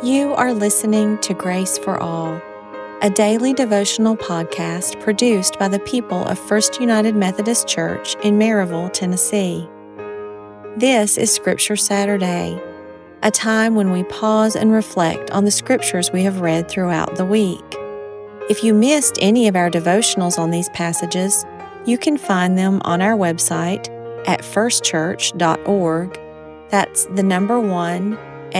You are listening to Grace for All, a daily devotional podcast produced by the people of First United Methodist Church in Maryville, Tennessee. This is Scripture Saturday, a time when we pause and reflect on the scriptures we have read throughout the week. If you missed any of our devotionals on these passages, you can find them on our website at firstchurch.org. That's the number 1,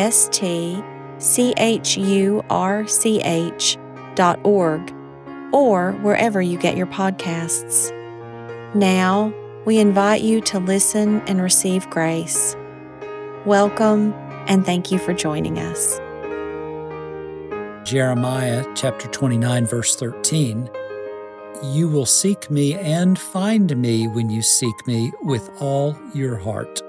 STCHURCH.org, or wherever you get your podcasts. Now, we invite you to listen and receive grace. Welcome, and thank you for joining us. Jeremiah chapter 29, verse 13. You will seek me and find me when you seek me with all your heart.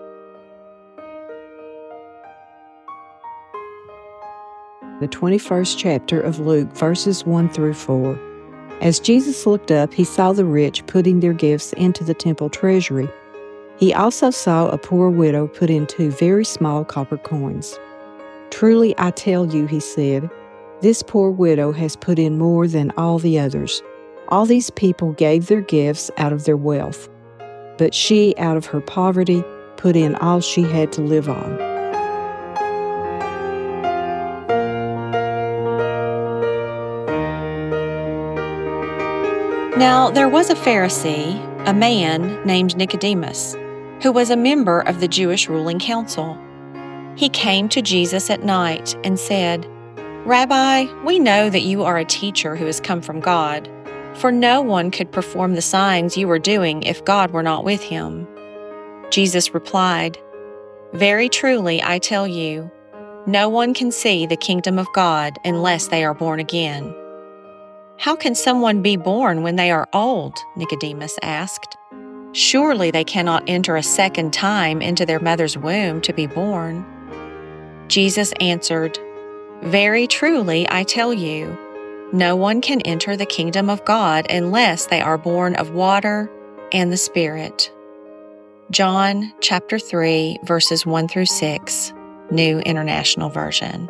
The 21st chapter of Luke, verses 1 through 4. As Jesus looked up, he saw the rich putting their gifts into the temple treasury. He also saw a poor widow put in 2 very small copper coins. Truly I tell you, he said, this poor widow has put in more than all the others. All these people gave their gifts out of their wealth, but she, out of her poverty, put in all she had to live on. Now there was a Pharisee, a man named Nicodemus, who was a member of the Jewish ruling council. He came to Jesus at night and said, Rabbi, we know that you are a teacher who has come from God, for no one could perform the signs you are doing if God were not with him. Jesus replied, Very truly I tell you, no one can see the kingdom of God unless they are born again. How can someone be born when they are old? Nicodemus asked. Surely they cannot enter a second time into their mother's womb to be born. Jesus answered, Very truly I tell you, no one can enter the kingdom of God unless they are born of water and the Spirit. John chapter 3, verses 1 through 6, New International Version.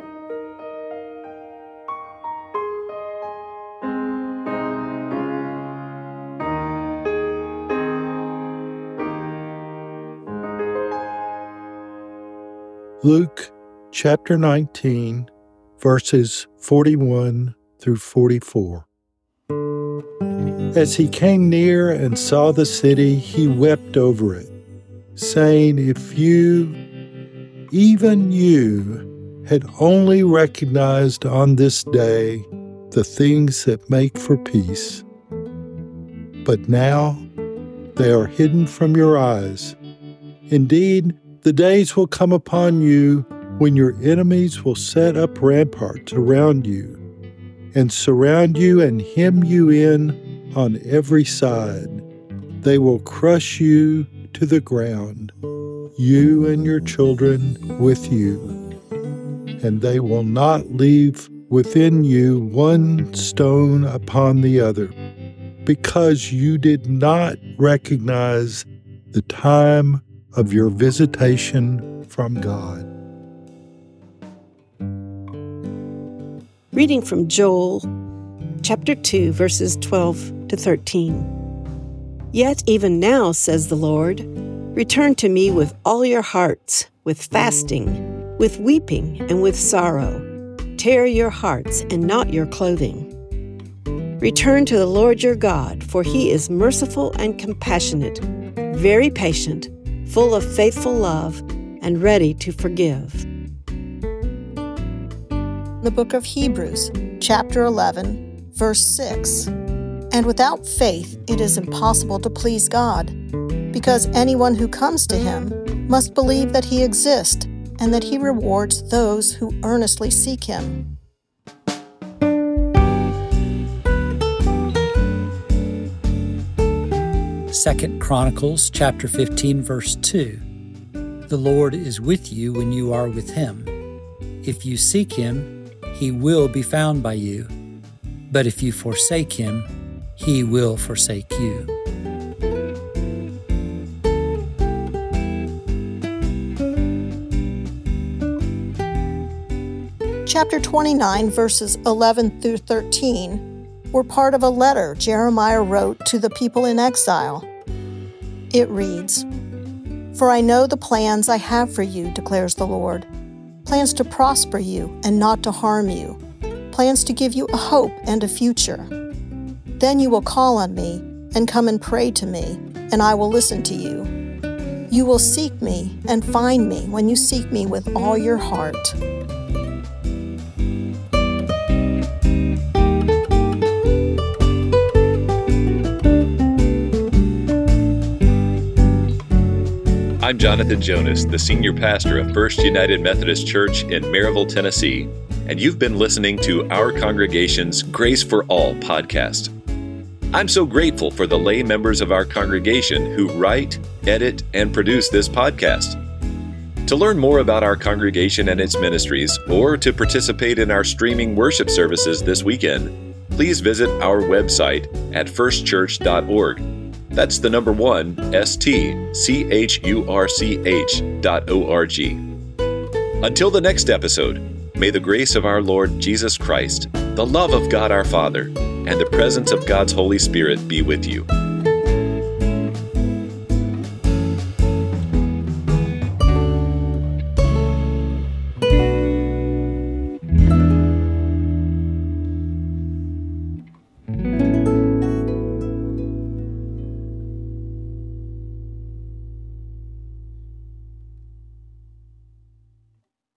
Luke chapter 19, verses 41 through 44. As he came near and saw the city, he wept over it, saying, If you, even you, had only recognized on this day the things that make for peace. But now they are hidden from your eyes. Indeed, the days will come upon you when your enemies will set up ramparts around you and surround you and hem you in on every side. They will crush you to the ground, you and your children with you, and they will not leave within you one stone upon the other, because you did not recognize the time of your visitation from God. Reading from Joel, chapter 2, verses 12 to 13. Yet even now, says the Lord, return to me with all your hearts, with fasting, with weeping, and with sorrow. Tear your hearts and not your clothing. Return to the Lord your God, for he is merciful and compassionate, very patient, full of faithful love, and ready to forgive. The book of Hebrews, chapter 11, verse 6. And without faith it is impossible to please God, because anyone who comes to him must believe that he exists and that he rewards those who earnestly seek him. 2 Chronicles chapter 15, verse 2. The Lord is with you when you are with him. If you seek him, he will be found by you. But if you forsake him, he will forsake you. Chapter 29, verses 11 through 13, were part of a letter Jeremiah wrote to the people in exile. It reads, "For I know the plans I have for you, declares the Lord, plans to prosper you and not to harm you, plans to give you a hope and a future. Then you will call on me and come and pray to me, and I will listen to you. You will seek me and find me when you seek me with all your heart." I'm Jonathan Jonas, the senior pastor of First United Methodist Church in Maryville, Tennessee, and you've been listening to our congregation's Grace for All podcast. I'm so grateful for the lay members of our congregation who write, edit, and produce this podcast. To learn more about our congregation and its ministries, or to participate in our streaming worship services this weekend, please visit our website at firstchurch.org. That's the number 1, stchurch.org. Until the next episode, may the grace of our Lord Jesus Christ, the love of God our Father, and the presence of God's Holy Spirit be with you.